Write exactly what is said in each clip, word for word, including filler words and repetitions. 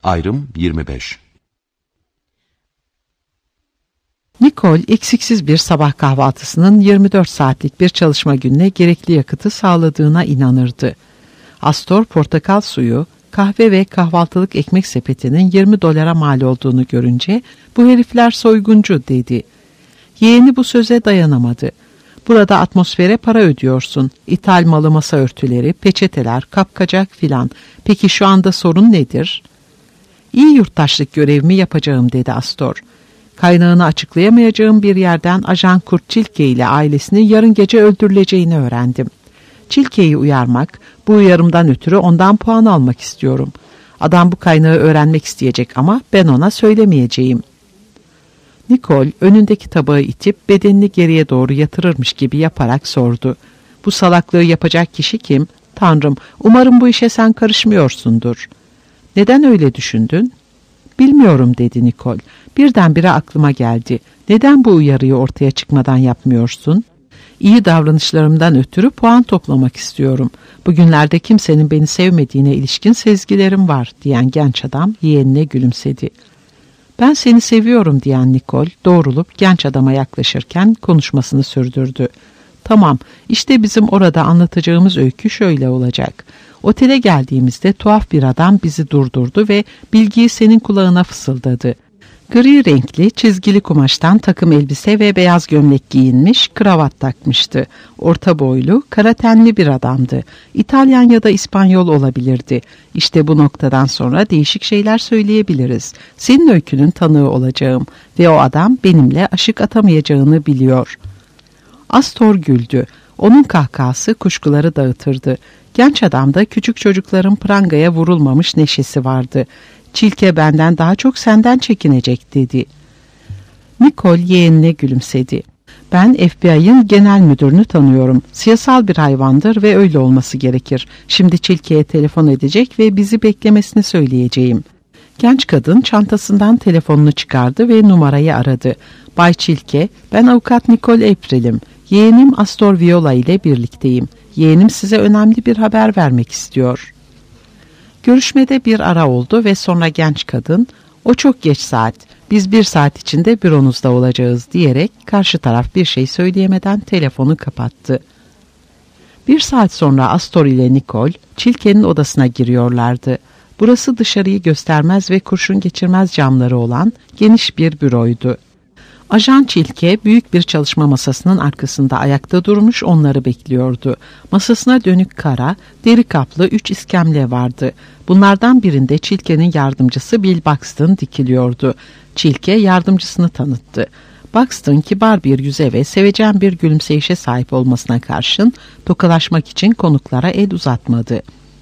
Ayrım yirmi beş. Nicole eksiksiz bir sabah kahvaltısının yirmi dört saatlik bir çalışma gününe gerekli yakıtı sağladığına inanırdı. Astor portakal suyu, kahve ve kahvaltılık ekmek sepetinin yirmi dolara mal olduğunu görünce bu herifler soyguncu dedi. Yeğeni bu söze dayanamadı. Burada atmosfere para ödüyorsun. İthal malı masa örtüleri, peçeteler, kapkacak filan. Peki şu anda sorun nedir? İyi yurttaşlık görevimi yapacağım dedi Astor. Kaynağını açıklayamayacağım bir yerden Ajan Kurt Çilke ile ailesinin yarın gece öldürüleceğini öğrendim. Çilke'yi uyarmak, bu uyarımdan ötürü ondan puan almak istiyorum. Adam bu kaynağı öğrenmek isteyecek ama ben ona söylemeyeceğim. Nicole önündeki tabağı itip bedenini geriye doğru yatırırmış gibi yaparak sordu. Bu salaklığı yapacak kişi kim? Tanrım, umarım bu işe sen karışmıyorsundur. Neden öyle düşündün? Bilmiyorum dedi Nicole. Birdenbire aklıma geldi. Neden bu uyarıyı ortaya çıkmadan yapmıyorsun? İyi davranışlarımdan ötürü puan toplamak istiyorum. Bugünlerde kimsenin beni sevmediğine ilişkin sezgilerim var diyen genç adam yeğenine gülümsedi. Ben seni seviyorum diyen Nicole doğrulup genç adama yaklaşırken konuşmasını sürdürdü. Tamam, işte bizim orada anlatacağımız öykü şöyle olacak. Otele geldiğimizde tuhaf bir adam bizi durdurdu ve bilgiyi senin kulağına fısıldadı. Gri renkli, çizgili kumaştan takım elbise ve beyaz gömlek giyinmiş, kravat takmıştı. Orta boylu, kara tenli bir adamdı. İtalyan ya da İspanyol olabilirdi. İşte bu noktadan sonra değişik şeyler söyleyebiliriz. Senin öykünün tanığı olacağım ve o adam benimle aşık atamayacağını biliyor. Astor güldü. Onun kahkahası kuşkuları dağıtırdı. Genç adamda küçük çocukların prangaya vurulmamış neşesi vardı. Çilke benden daha çok senden çekinecek dedi. Nicole yeğenine gülümsedi. Ben F B I'ın genel müdürünü tanıyorum. Siyasal bir hayvandır ve öyle olması gerekir. Şimdi Çilke'ye telefon edecek ve bizi beklemesini söyleyeceğim. Genç kadın çantasından telefonunu çıkardı ve numarayı aradı. Bay Çilke, ben avukat Nicole April'im. Yeğenim Astor Viola ile birlikteyim. Yeğenim size önemli bir haber vermek istiyor. Görüşmede bir ara oldu ve sonra genç kadın, o çok geç saat, biz bir saat içinde büronuzda olacağız diyerek karşı taraf bir şey söyleyemeden telefonu kapattı. Bir saat sonra Astor ile Nicole, Çilke'nin odasına giriyorlardı. Burası dışarıyı göstermez ve kurşun geçirmez camları olan geniş bir büroydu. Ajan Çilke büyük bir çalışma masasının arkasında ayakta durmuş onları bekliyordu. Masasına dönük kara, deri kaplı üç iskemle vardı. Bunlardan birinde Çilke'nin yardımcısı Bill Buxton dikiliyordu. Çilke yardımcısını tanıttı. Buxton kibar bir yüze ve sevecen bir gülümseyişe sahip olmasına karşın tokalaşmak için konuklara el uzatmadı.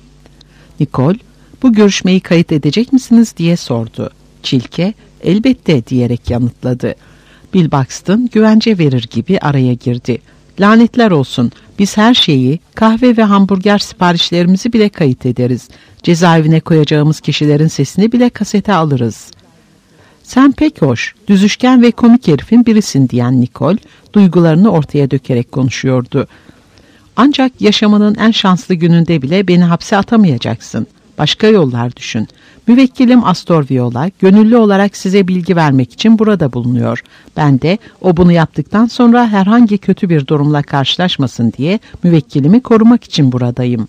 Nicole, bu görüşmeyi kayıt edecek misiniz diye sordu. Çilke, elbette diyerek yanıtladı. Bill Buxton güvence verir gibi araya girdi. Lanetler olsun, biz her şeyi, kahve ve hamburger siparişlerimizi bile kayıt ederiz. Cezaevine koyacağımız kişilerin sesini bile kasete alırız. Sen pek hoş, düzüşken ve komik herifin birisin diyen Nicole, duygularını ortaya dökerek konuşuyordu. Ancak yaşamının en şanslı gününde bile beni hapse atamayacaksın. Başka yollar düşün. Müvekkilim Astor Viola gönüllü olarak size bilgi vermek için burada bulunuyor. Ben de o bunu yaptıktan sonra herhangi kötü bir durumla karşılaşmasın diye müvekkilimi korumak için buradayım.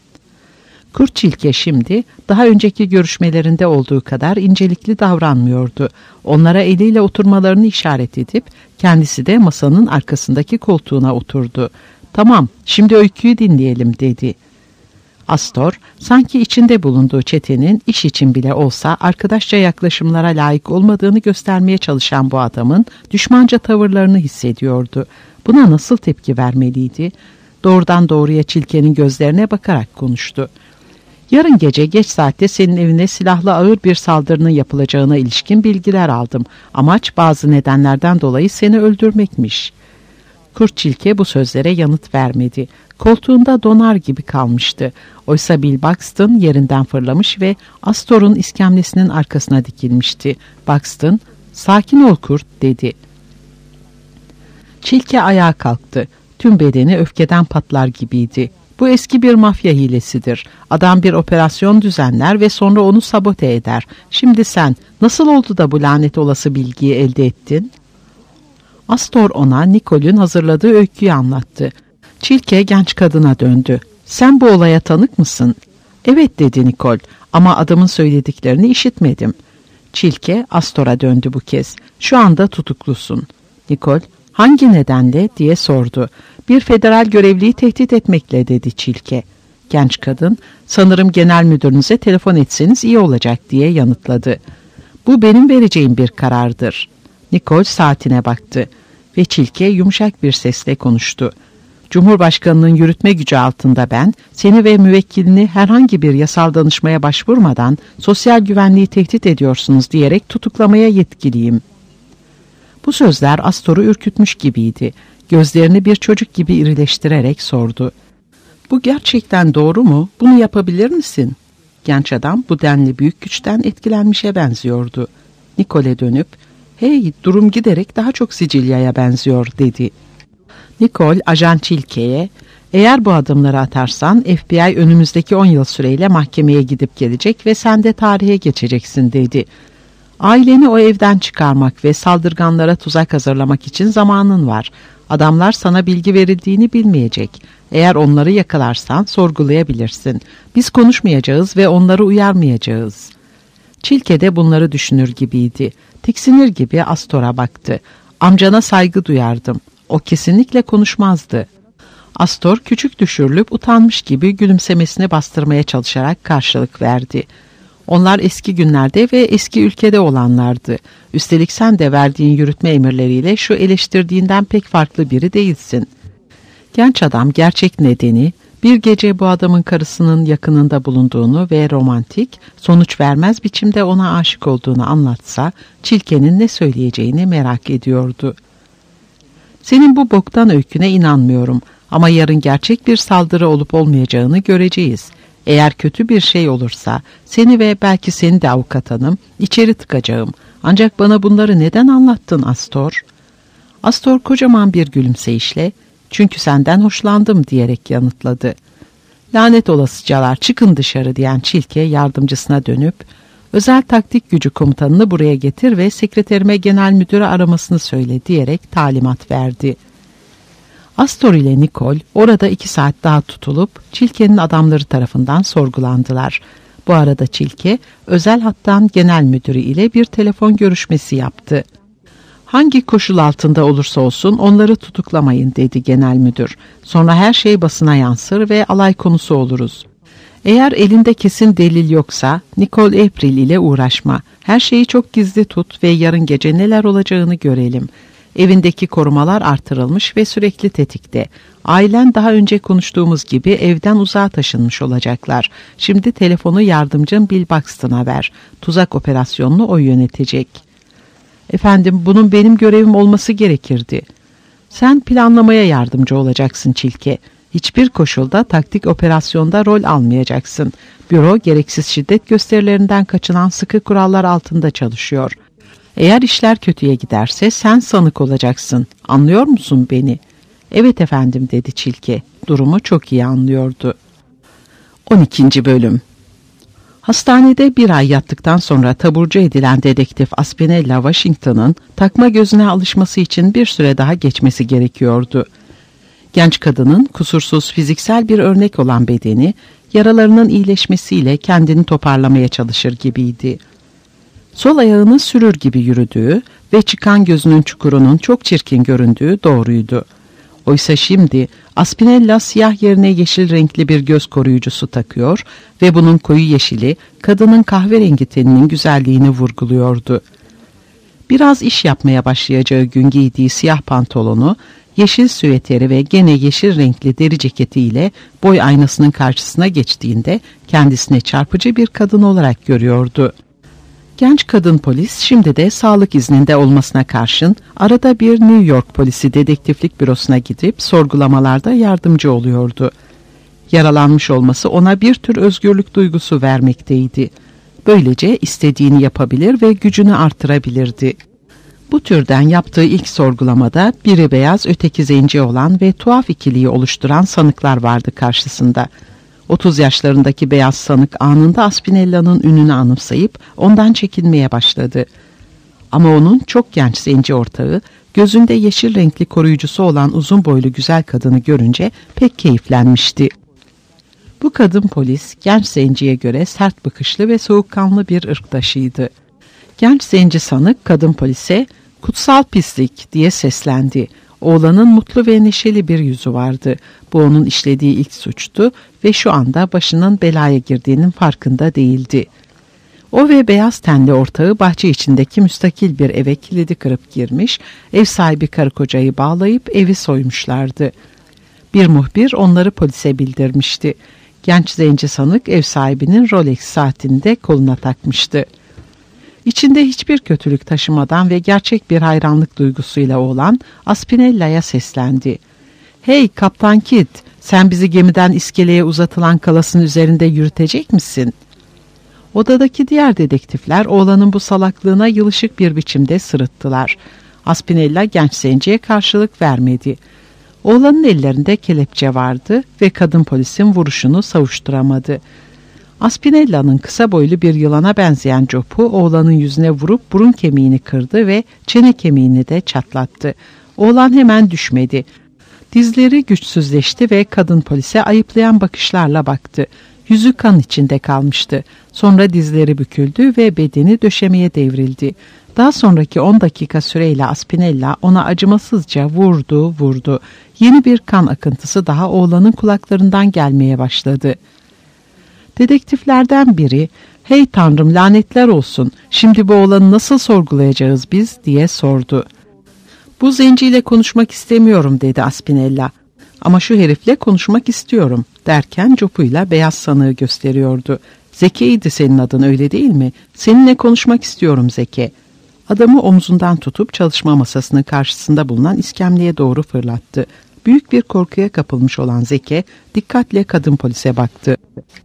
Kurt Çilke şimdi daha önceki görüşmelerinde olduğu kadar incelikli davranmıyordu. Onlara eliyle oturmalarını işaret edip kendisi de masanın arkasındaki koltuğuna oturdu. Tamam, şimdi öyküyü dinleyelim dedi. Astor, sanki içinde bulunduğu çetenin iş için bile olsa arkadaşça yaklaşımlara layık olmadığını göstermeye çalışan bu adamın düşmanca tavırlarını hissediyordu. Buna nasıl tepki vermeliydi? Doğrudan doğruya Çilke'nin gözlerine bakarak konuştu. Yarın gece geç saatte senin evine silahlı ağır bir saldırının yapılacağına ilişkin bilgiler aldım. Amaç bazı nedenlerden dolayı seni öldürmekmiş. Kurt Çilke bu sözlere yanıt vermedi. Koltuğunda donar gibi kalmıştı. Oysa Bill Buxton yerinden fırlamış ve Astor'un iskemlesinin arkasına dikilmişti. Buxton, "Sakin ol Kurt," dedi. Çilke ayağa kalktı. Tüm bedeni öfkeden patlar gibiydi. Bu eski bir mafya hilesidir. Adam bir operasyon düzenler ve sonra onu sabote eder. Şimdi sen nasıl oldu da bu lanet olası bilgiyi elde ettin? Astor ona Nicole'ün hazırladığı öyküyü anlattı. Çilke genç kadına döndü. Sen bu olaya tanık mısın? Evet dedi Nicole ama adamın söylediklerini işitmedim. Çilke Astor'a döndü bu kez. Şu anda tutuklusun. Nicole hangi nedenle diye sordu. Bir federal görevliyi tehdit etmekle dedi Çilke. Genç kadın sanırım genel müdürünüze telefon etseniz iyi olacak diye yanıtladı. Bu benim vereceğim bir karardır. Nicole saatine baktı ve Çilke yumuşak bir sesle konuştu. Cumhurbaşkanının yürütme gücü altında ben, seni ve müvekkilini herhangi bir yasal danışmaya başvurmadan sosyal güvenliği tehdit ediyorsunuz diyerek tutuklamaya yetkiliyim. Bu sözler Astor'u ürkütmüş gibiydi. Gözlerini bir çocuk gibi irileştirerek sordu. Bu gerçekten doğru mu? Bunu yapabilir misin? Genç adam bu denli büyük güçten etkilenmişe benziyordu. Nicole'e dönüp, hey durum giderek daha çok Sicilya'ya benziyor dedi. Nicole ajan Çilke'ye, eğer bu adımları atarsan F B I önümüzdeki on yıl süreyle mahkemeye gidip gelecek ve sen de tarihe geçeceksin dedi. Aileni o evden çıkarmak ve saldırganlara tuzak hazırlamak için zamanın var. Adamlar sana bilgi verildiğini bilmeyecek. Eğer onları yakalarsan sorgulayabilirsin. Biz konuşmayacağız ve onları uyarmayacağız. Çilke de bunları düşünür gibiydi. Tiksinir gibi Astor'a baktı. Amcana saygı duyardım. O kesinlikle konuşmazdı. Astor küçük düşürülüp utanmış gibi gülümsemesini bastırmaya çalışarak karşılık verdi. Onlar eski günlerde ve eski ülkede olanlardı. Üstelik sen de verdiğin yürütme emirleriyle şu eleştirdiğinden pek farklı biri değilsin. Genç adam gerçek nedeni, bir gece bu adamın karısının yakınında bulunduğunu ve romantik, sonuç vermez biçimde ona aşık olduğunu anlatsa, Çilke'nin ne söyleyeceğini merak ediyordu. Senin bu boktan öyküne inanmıyorum ama yarın gerçek bir saldırı olup olmayacağını göreceğiz. Eğer kötü bir şey olursa seni ve belki seni de avukat hanım içeri tıkacağım. Ancak bana bunları neden anlattın Astor? Astor kocaman bir gülümseyişle çünkü senden hoşlandım diyerek yanıtladı. Lanet olasıcalar çıkın dışarı diyen Çilke yardımcısına dönüp özel taktik gücü komutanını buraya getir ve sekreterime genel müdürü aramasını söyle diyerek talimat verdi. Astor ile Nicole orada iki saat daha tutulup Çilke'nin adamları tarafından sorgulandılar. Bu arada Çilke özel hattan genel müdürü ile bir telefon görüşmesi yaptı. Hangi koşul altında olursa olsun onları tutuklamayın dedi genel müdür. Sonra her şey basına yansır ve alay konusu oluruz. Eğer elinde kesin delil yoksa Nicole April ile uğraşma. Her şeyi çok gizli tut ve yarın gece neler olacağını görelim. Evindeki korumalar artırılmış ve sürekli tetikte. Ailen daha önce konuştuğumuz gibi evden uzağa taşınmış olacaklar. Şimdi telefonu yardımcın Bill Buxton'a ver. Tuzak operasyonunu o yönetecek. Efendim bunun benim görevim olması gerekirdi. Sen planlamaya yardımcı olacaksın Çilke. Hiçbir koşulda taktik operasyonda rol almayacaksın. Büro gereksiz şiddet gösterilerinden kaçınan sıkı kurallar altında çalışıyor. Eğer işler kötüye giderse sen sanık olacaksın. Anlıyor musun beni? Evet efendim dedi Çilke. Durumu çok iyi anlıyordu. on ikinci Bölüm. Hastanede bir ay yattıktan sonra taburcu edilen dedektif Aspinella Washington'ın takma gözüne alışması için bir süre daha geçmesi gerekiyordu. Genç kadının kusursuz fiziksel bir örnek olan bedeni, yaralarının iyileşmesiyle kendini toparlamaya çalışır gibiydi. Sol ayağını sürür gibi yürüdüğü ve çıkan gözünün çukurunun çok çirkin göründüğü doğruydu. Oysa şimdi Aspinella siyah yerine yeşil renkli bir göz koruyucusu takıyor ve bunun koyu yeşili kadının kahverengi teninin güzelliğini vurguluyordu. Biraz iş yapmaya başlayacağı gün giydiği siyah pantolonu, yeşil süveteri ve gene yeşil renkli deri ceketiyle boy aynasının karşısına geçtiğinde kendisine çarpıcı bir kadın olarak görüyordu. Genç kadın polis şimdi de sağlık izninde olmasına karşın arada bir New York polisi dedektiflik bürosuna gidip sorgulamalarda yardımcı oluyordu. Yaralanmış olması ona bir tür özgürlük duygusu vermekteydi. Böylece istediğini yapabilir ve gücünü artırabilirdi. Bu türden yaptığı ilk sorgulamada biri beyaz, öteki zenci olan ve tuhaf ikiliyi oluşturan sanıklar vardı karşısında. otuz yaşlarındaki beyaz sanık anında Aspinella'nın ününü anımsayıp ondan çekinmeye başladı. Ama onun çok genç zenci ortağı, gözünde yeşil renkli koruyucusu olan uzun boylu güzel kadını görünce pek keyiflenmişti. Bu kadın polis, genç zenciye göre sert bakışlı ve soğukkanlı bir ırktaşıydı. Genç zenci sanık kadın polise "Kutsal pislik" diye seslendi. Oğlanın mutlu ve neşeli bir yüzü vardı. Bu onun işlediği ilk suçtu ve şu anda başının belaya girdiğinin farkında değildi. O ve beyaz tenli ortağı bahçe içindeki müstakil bir eve kilidi kırıp girmiş, ev sahibi karı kocayı bağlayıp evi soymuşlardı. Bir muhbir onları polise bildirmişti. Genç zenci sanık ev sahibinin Rolex saatini de koluna takmıştı. İçinde hiçbir kötülük taşımadan ve gerçek bir hayranlık duygusuyla oğlan Aspinella'ya seslendi. "Hey Kaptan Kidd, sen bizi gemiden iskeleye uzatılan kalasın üzerinde yürütecek misin?" Odadaki diğer dedektifler oğlanın bu salaklığına yılışık bir biçimde sırıttılar. Aspinella genç zenciye karşılık vermedi. Oğlanın ellerinde kelepçe vardı ve kadın polisin vuruşunu savuşturamadı. Aspinella'nın kısa boylu bir yılana benzeyen copu oğlanın yüzüne vurup burun kemiğini kırdı ve çene kemiğini de çatlattı. Oğlan hemen düşmedi. Dizleri güçsüzleşti ve kadın polise ayıplayan bakışlarla baktı. Yüzü kan içinde kalmıştı. Sonra dizleri büküldü ve bedeni döşemeye devrildi. Daha sonraki on dakika süreyle Aspinella ona acımasızca vurdu vurdu. Yeni bir kan akıntısı daha oğlanın kulaklarından gelmeye başladı. Dedektiflerden biri, "Hey Tanrım, lanetler olsun, şimdi bu oğlanı nasıl sorgulayacağız biz?" diye sordu. "Bu zenciyle konuşmak istemiyorum," dedi Aspinella. "Ama şu herifle konuşmak istiyorum," derken copuyla beyaz sanığı gösteriyordu. "Zeke'ydi senin adın, öyle değil mi? Seninle konuşmak istiyorum Zeke." Adamı omzundan tutup çalışma masasının karşısında bulunan iskemleye doğru fırlattı. Büyük bir korkuya kapılmış olan Zeke dikkatle kadın polise baktı.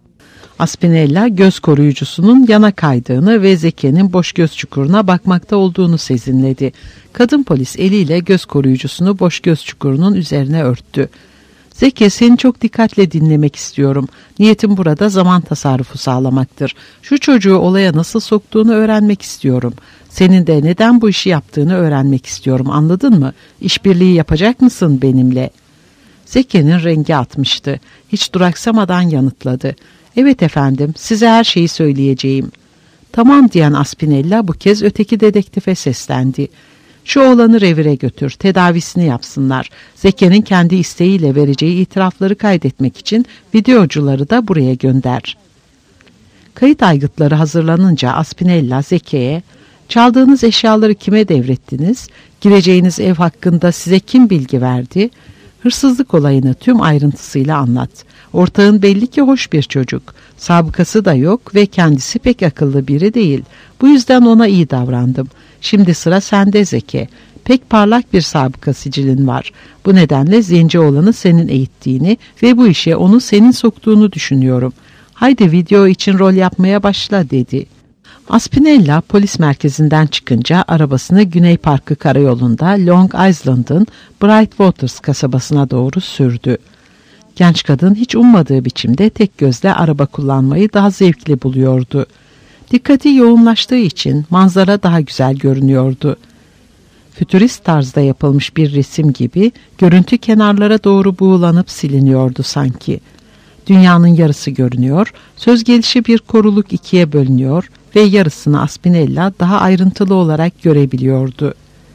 Aspinella göz koruyucusunun yana kaydığını ve Zeke'nin boş göz çukuruna bakmakta olduğunu sezinledi. Kadın polis eliyle göz koruyucusunu boş göz çukurunun üzerine örttü. "Zeke, seni çok dikkatle dinlemek istiyorum. Niyetim burada zaman tasarrufu sağlamaktır. Şu çocuğu olaya nasıl soktuğunu öğrenmek istiyorum. Senin de neden bu işi yaptığını öğrenmek istiyorum, anladın mı? İşbirliği yapacak mısın benimle?" Zeke'nin rengi atmıştı. Hiç duraksamadan yanıtladı. "Evet efendim, size her şeyi söyleyeceğim." "Tamam," diyen Aspinella bu kez öteki dedektife seslendi. "Şu oğlanı revire götür, tedavisini yapsınlar. Zeke'nin kendi isteğiyle vereceği itirafları kaydetmek için videocuları da buraya gönder." Kayıt aygıtları hazırlanınca Aspinella Zeke'ye, "Çaldığınız eşyaları kime devrettiniz? Gireceğiniz ev hakkında size kim bilgi verdi? Hırsızlık olayını tüm ayrıntısıyla anlat. Ortağın belli ki hoş bir çocuk. Sabıkası da yok ve kendisi pek akıllı biri değil. Bu yüzden ona iyi davrandım. Şimdi sıra sende Zeke. Pek parlak bir sabıka sicilin var. Bu nedenle zenci oğlanı senin eğittiğini ve bu işe onu senin soktuğunu düşünüyorum. Haydi video için rol yapmaya başla," dedi. Aspinella polis merkezinden çıkınca arabasını Güney Parkı karayolunda Long Island'ın Bright Waters kasabasına doğru sürdü. Genç kadın hiç ummadığı biçimde tek gözle araba kullanmayı daha zevkli buluyordu. Dikkati yoğunlaştığı için manzara daha güzel görünüyordu. Fütürist tarzda yapılmış bir resim gibi görüntü kenarlara doğru buğulanıp siliniyordu sanki. Dünyanın yarısı görünüyor, söz gelişi bir koruluk ikiye bölünüyor ve yarısını Aspinella daha ayrıntılı olarak görebiliyordu.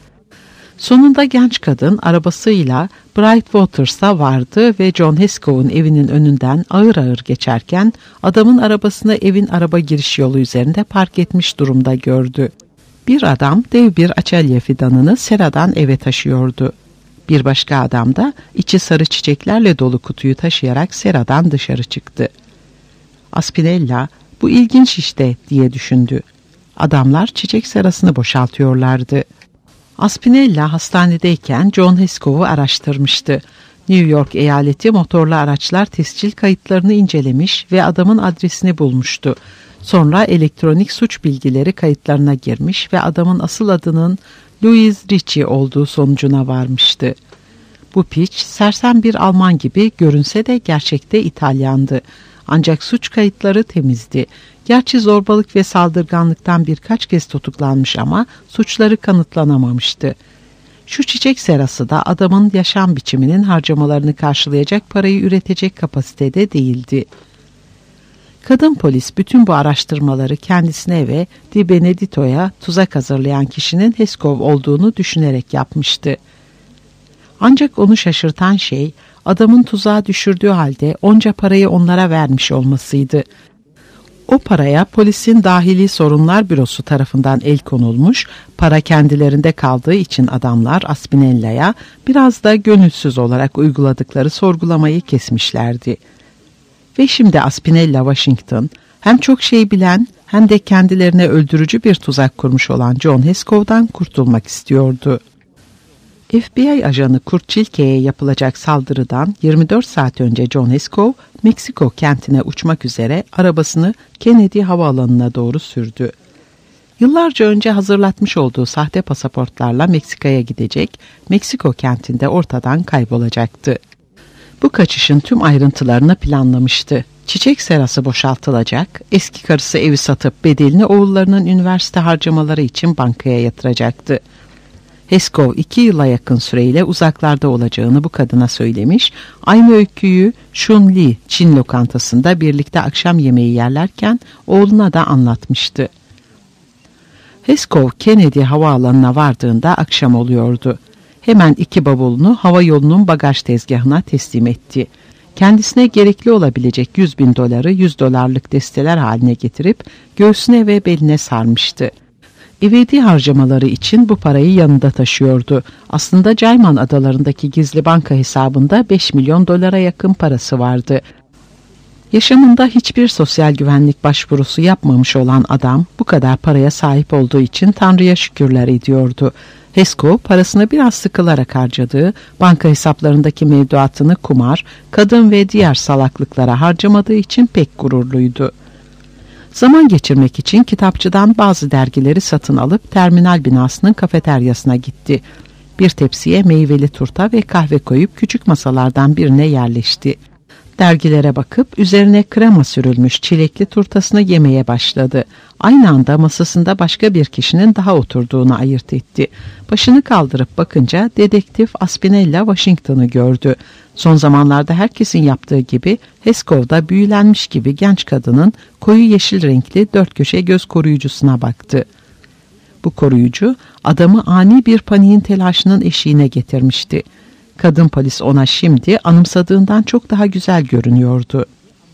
Sonunda genç kadın arabasıyla Bright Waters'a vardı ve John Hescoe'un evinin önünden ağır ağır geçerken adamın arabasını evin araba giriş yolu üzerinde park etmiş durumda gördü. Bir adam dev bir açelya fidanını seradan eve taşıyordu. Bir başka adam da içi sarı çiçeklerle dolu kutuyu taşıyarak seradan dışarı çıktı. Aspinella, "Bu ilginç işte," diye düşündü. Adamlar çiçek serasını boşaltıyorlardı. Aspinella hastanedeyken John Hescoe'u araştırmıştı. New York eyaleti motorlu araçlar tescil kayıtlarını incelemiş ve adamın adresini bulmuştu. Sonra elektronik suç bilgileri kayıtlarına girmiş ve adamın asıl adının Louis Ritchie olduğu sonucuna varmıştı. Bu piç sersem bir Alman gibi görünse de gerçekte İtalyandı. Ancak suç kayıtları temizdi. Gerçi zorbalık ve saldırganlıktan birkaç kez tutuklanmış ama suçları kanıtlanamamıştı. Şu çiçek serası da adamın yaşam biçiminin harcamalarını karşılayacak parayı üretecek kapasitede değildi. Kadın polis bütün bu araştırmaları kendisine ve Di Benedetto'ya tuzak hazırlayan kişinin Heskov olduğunu düşünerek yapmıştı. Ancak onu şaşırtan şey adamın tuzağa düşürdüğü halde onca parayı onlara vermiş olmasıydı. O paraya polisin dahili sorunlar bürosu tarafından el konulmuş, para kendilerinde kaldığı için adamlar Aspinella'ya biraz da gönülsüz olarak uyguladıkları sorgulamayı kesmişlerdi. Ve şimdi Aspinella Washington hem çok şey bilen hem de kendilerine öldürücü bir tuzak kurmuş olan John Heskov'dan kurtulmak istiyordu. F B I ajanı Kurt Chilke'ye yapılacak saldırıdan yirmi dört saat önce John Heskov, Meksiko kentine uçmak üzere arabasını Kennedy Havaalanı'na doğru sürdü. Yıllarca önce hazırlatmış olduğu sahte pasaportlarla Meksika'ya gidecek, Meksiko kentinde ortadan kaybolacaktı. Bu kaçışın tüm ayrıntılarını planlamıştı. Çiçek serası boşaltılacak, eski karısı evi satıp bedelini oğullarının üniversite harcamaları için bankaya yatıracaktı. Heskov iki yıla yakın süreyle uzaklarda olacağını bu kadına söylemiş, aynı öyküyü Shun Li Çin lokantasında birlikte akşam yemeği yerlerken oğluna da anlatmıştı. Heskov Kennedy havaalanına vardığında akşam oluyordu. Hemen iki bavulunu hava yolunun bagaj tezgahına teslim etti. Kendisine gerekli olabilecek yüz bin doları yüz dolarlık desteler haline getirip göğsüne ve beline sarmıştı. İvedi harcamaları için bu parayı yanında taşıyordu. Aslında Cayman adalarındaki gizli banka hesabında beş milyon dolara yakın parası vardı. Yaşamında hiçbir sosyal güvenlik başvurusu yapmamış olan adam bu kadar paraya sahip olduğu için Tanrı'ya şükürler ediyordu. Heskov parasını biraz sıkılarak harcadığı, banka hesaplarındaki mevduatını kumar, kadın ve diğer salaklıklara harcamadığı için pek gururluydu. Zaman geçirmek için kitapçıdan bazı dergileri satın alıp terminal binasının kafeteryasına gitti. Bir tepsiye meyveli turta ve kahve koyup küçük masalardan birine yerleşti. Dergilere bakıp üzerine krema sürülmüş çilekli turtasını yemeye başladı. Aynı anda masasında başka bir kişinin daha oturduğunu ayırt etti. Başını kaldırıp bakınca dedektif Aspinella Washington'ı gördü. Son zamanlarda herkesin yaptığı gibi Heskov'da büyülenmiş gibi genç kadının koyu yeşil renkli dört köşe göz koruyucusuna baktı. Bu koruyucu adamı ani bir paniğin telaşının eşiğine getirmişti. Kadın polis ona şimdi anımsadığından çok daha güzel görünüyordu.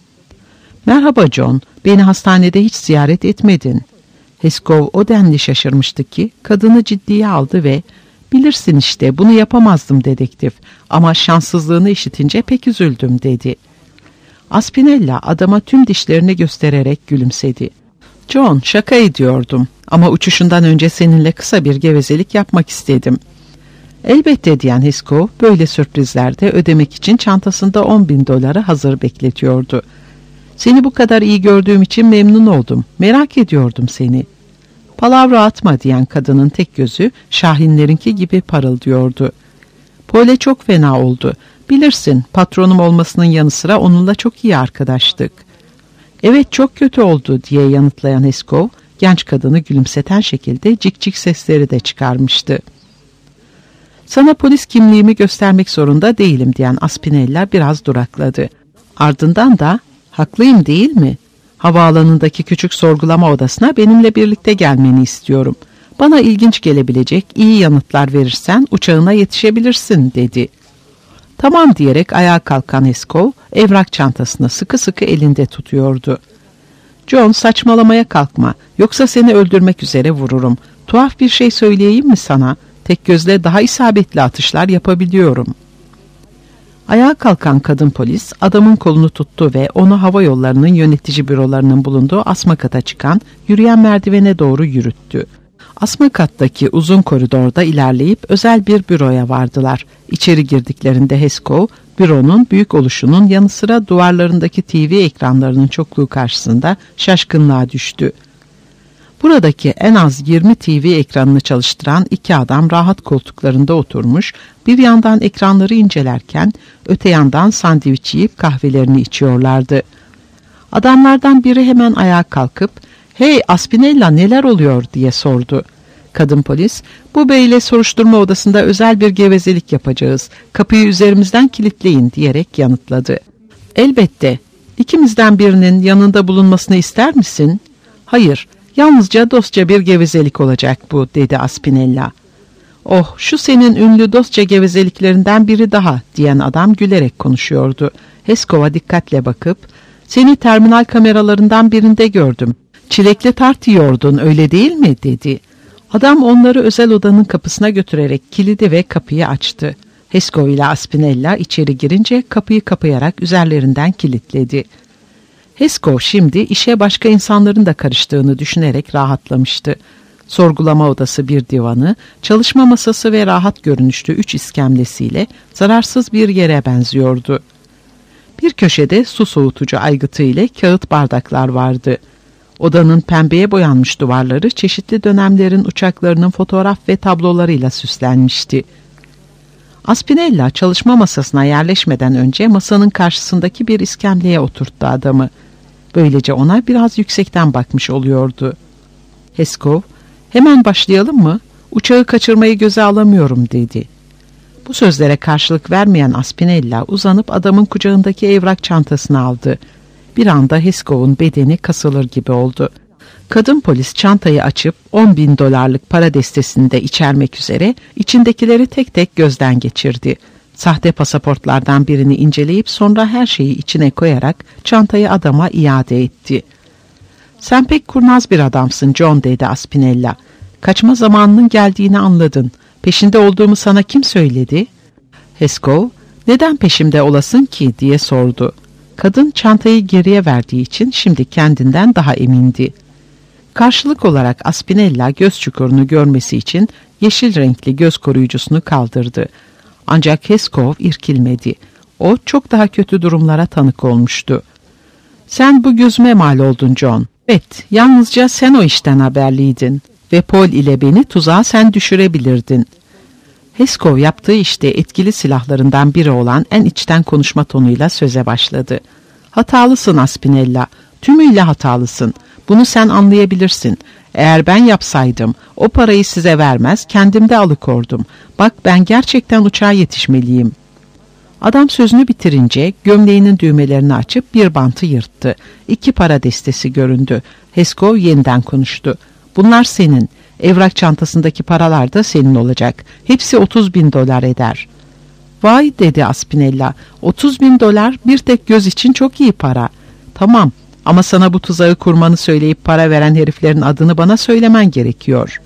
"Merhaba John, beni hastanede hiç ziyaret etmedin." Heskov o denli şaşırmıştı ki kadını ciddiye aldı ve "Bilirsin işte bunu yapamazdım dedektif ama şanssızlığını işitince pek üzüldüm" dedi. Aspinella adama tüm dişlerini göstererek gülümsedi. "John, şaka ediyordum ama uçuşundan önce seninle kısa bir gevezelik yapmak istedim." "Elbette" diyen Heskov böyle sürprizlerde ödemek için çantasında on bin doları hazır bekletiyordu. "Seni bu kadar iyi gördüğüm için memnun oldum. Merak ediyordum seni." "Palavra atma" diyen kadının tek gözü şahinlerinki gibi parıldıyordu. "Pole çok fena oldu. Bilirsin patronum olmasının yanı sıra onunla çok iyi arkadaştık." "Evet çok kötü oldu" diye yanıtlayan Heskov genç kadını gülümseten şekilde cik cik sesleri de çıkarmıştı. "Sana polis kimliğimi göstermek zorunda değilim" diyen Aspinella biraz durakladı. Ardından da "Haklıyım değil mi? Havaalanındaki küçük sorgulama odasına benimle birlikte gelmeni istiyorum. Bana ilginç gelebilecek iyi yanıtlar verirsen uçağına yetişebilirsin" dedi. "Tamam" diyerek ayağa kalkan Heskov evrak çantasını sıkı sıkı elinde tutuyordu. "John, saçmalamaya kalkma, yoksa seni öldürmek üzere vururum. Tuhaf bir şey söyleyeyim mi sana? Tek gözle daha isabetli atışlar yapabiliyorum." Ayağa kalkan kadın polis adamın kolunu tuttu ve onu hava yollarının yönetici bürolarının bulunduğu asma kata çıkan yürüyen merdivene doğru yürüttü. Asma kattaki uzun koridorda ilerleyip özel bir büroya vardılar. İçeri girdiklerinde Heskov, büronun büyük oluşunun yanı sıra duvarlarındaki T V ekranlarının çokluğu karşısında şaşkınlığa düştü. Buradaki en az yirmi T V ekranını çalıştıran iki adam rahat koltuklarında oturmuş, bir yandan ekranları incelerken öte yandan sandviç yiyip kahvelerini içiyorlardı. Adamlardan biri hemen ayağa kalkıp "Hey Aspinella, neler oluyor?" diye sordu. Kadın polis, "Bu beyle soruşturma odasında özel bir gevezelik yapacağız. Kapıyı üzerimizden kilitleyin," diyerek yanıtladı. "Elbette. İkimizden birinin yanında bulunmasını ister misin?" "Hayır, yalnızca dostça bir gevezelik olacak bu," dedi Aspinella. "Oh, şu senin ünlü dostça gevezeliklerinden biri daha," diyen adam gülerek konuşuyordu. Heskov'a dikkatle bakıp, "Seni terminal kameralarından birinde gördüm. Çilekli tart yiyordun, öyle değil mi?" dedi. Adam onları özel odanın kapısına götürerek kilidi ve kapıyı açtı. Heskov ile Aspinella içeri girince kapıyı kapayarak üzerlerinden kilitledi. Heskov şimdi işe başka insanların da karıştığını düşünerek rahatlamıştı. Sorgulama odası bir divanı, çalışma masası ve rahat görünüşlü üç iskemlesiyle zararsız bir yere benziyordu. Bir köşede su soğutucu aygıtı ile kağıt bardaklar vardı. Odanın pembeye boyanmış duvarları çeşitli dönemlerin uçaklarının fotoğraf ve tablolarıyla süslenmişti. Aspinella çalışma masasına yerleşmeden önce masanın karşısındaki bir iskemleye oturttu adamı. Böylece ona biraz yüksekten bakmış oluyordu. Heskov, "Hemen başlayalım mı? Uçağı kaçırmayı göze alamıyorum," dedi. Bu sözlere karşılık vermeyen Aspinella uzanıp adamın kucağındaki evrak çantasını aldı. Bir anda Heskov'un bedeni kasılır gibi oldu. Kadın polis çantayı açıp on bin dolarlık para destesini de içermek üzere içindekileri tek tek gözden geçirdi. Sahte pasaportlardan birini inceleyip sonra her şeyi içine koyarak çantayı adama iade etti. "Sen pek kurnaz bir adamsın John," dedi Aspinella. "Kaçma zamanının geldiğini anladın. Peşinde olduğumu sana kim söyledi?" Heskov, "Neden peşimde olasın ki?" diye sordu. Kadın çantayı geriye verdiği için şimdi kendinden daha emindi. Karşılık olarak Aspinella göz çukurunu görmesi için yeşil renkli göz koruyucusunu kaldırdı. Ancak Heskov irkilmedi. O çok daha kötü durumlara tanık olmuştu. "Sen bu gözüme mal oldun John. Evet, yalnızca sen o işten haberliydin ve Paul ile beni tuzağa sen düşürebilirdin." Heskov yaptığı işte etkili silahlarından biri olan en içten konuşma tonuyla söze başladı. "Hatalısın Aspinella, tümüyle hatalısın. Bunu sen anlayabilirsin. Eğer ben yapsaydım o parayı size vermez, kendimde alıkordum. Bak, ben gerçekten uçağa yetişmeliyim." Adam sözünü bitirince gömleğinin düğmelerini açıp bir bantı yırttı. İki para destesi göründü. Heskov yeniden konuştu. "Bunlar senin. Evrak çantasındaki paralar da senin olacak. Hepsi otuz bin dolar eder." "Vay," dedi Aspinella. otuz bin dolar bir tek göz için çok iyi para." "Tamam, ama sana bu tuzağı kurmanı söyleyip para veren heriflerin adını bana söylemen gerekiyor."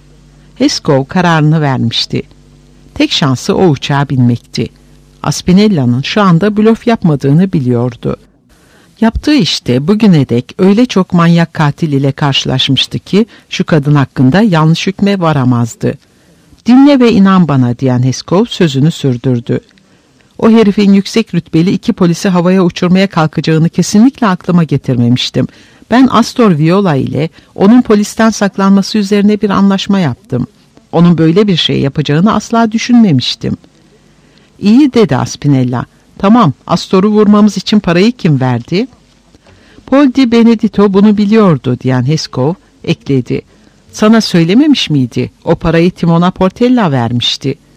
Heskov kararını vermişti. Tek şansı o uçağa binmekti. Aspinella'nın şu anda blöf yapmadığını biliyordu. Yaptığı işte bugüne dek öyle çok manyak katil ile karşılaşmıştı ki şu kadın hakkında yanlış hükme varamazdı. "Dinle ve inan bana," diyen Heskov sözünü sürdürdü. "O herifin yüksek rütbeli iki polisi havaya uçurmaya kalkacağını kesinlikle aklıma getirmemiştim. Ben Astor Viola ile onun polisten saklanması üzerine bir anlaşma yaptım. Onun böyle bir şey yapacağını asla düşünmemiştim." "İyi," dedi Aspinella. "Tamam, Astor'u vurmamız için parayı kim verdi?" "Paul Di Benedetto bunu biliyordu," diyen Heskov ekledi. "Sana söylememiş miydi? O parayı Timona Portella vermişti."